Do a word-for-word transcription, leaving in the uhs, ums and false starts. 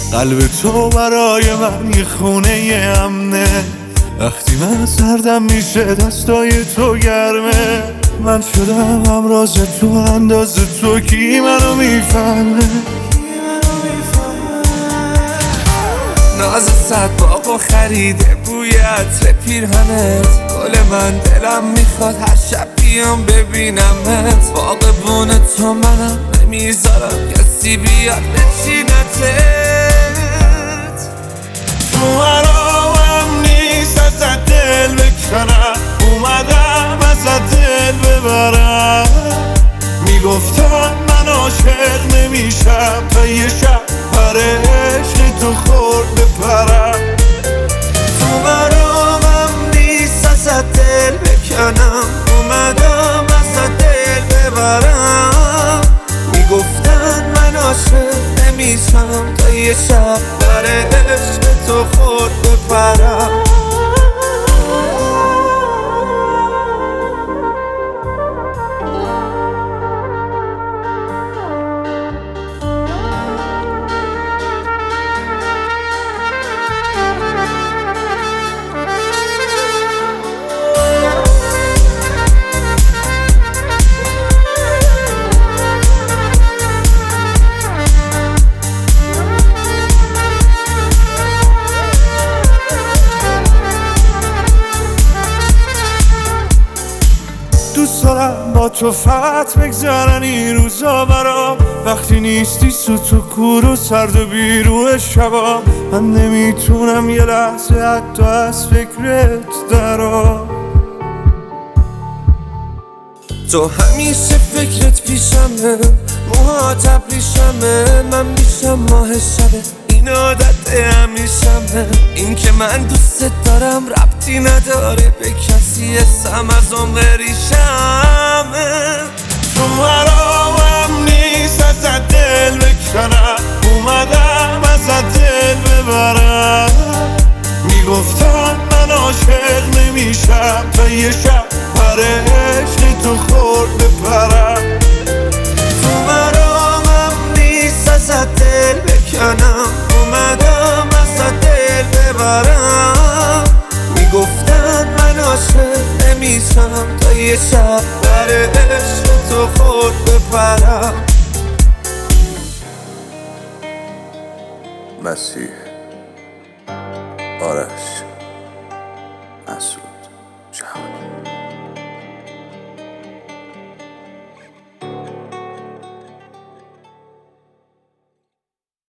قلب تو برای من یه خونه امنه، وقتی من سردم میشه دستای تو گرمه. من شدم همراز تو، اندازه تو کی منو میفهمه؟ ناز صد باغ و خریده بوی عطر پیرهنت، گل من دلم میخواد هر شب بیام ببینمت. باغبون تو منم، نمیذارم کسی بیاد بچینتت. تو مرامم نیست ازت دل بکنم، اومدم ازت دل ببرم. میگفتم من عاشق نمیشم تا یه شب پر عشق تو خورد بپرم. تو مرامم نیست ازت دل بکنم، اومدم ازت دل ببرم. میگفتن من عاشق نمیشم تا یه شب پر عشق تو خورد بپرم. دوست دارم با تو فقط بگذرن این روزا برام، وقتی نیستی سوت و سرد و بیروح شبا. من نمیتونم یه لحظه حتی از فکرت درام. تو همیشه فکرت پیشمه، موهات ابریشمه، من میشم ماه شبه، این عادت همیشمه. این که من دوست دارم ربطی نداره به کسی، اسم از اون بریشمه. تو مرامم نیست ازت دل بکنم، اومدم ازت دل ببرم. میگفتم من عاشق نمیشم تا یه شب پر عشق تو خورد بپرم. تو مرامم نیست ازت دل بکنم، اومدم ازت دل ببرم. میگفتن من عاشق نمیشم تا یه شب پر عشق تو خورد بپرم. مسیح آرش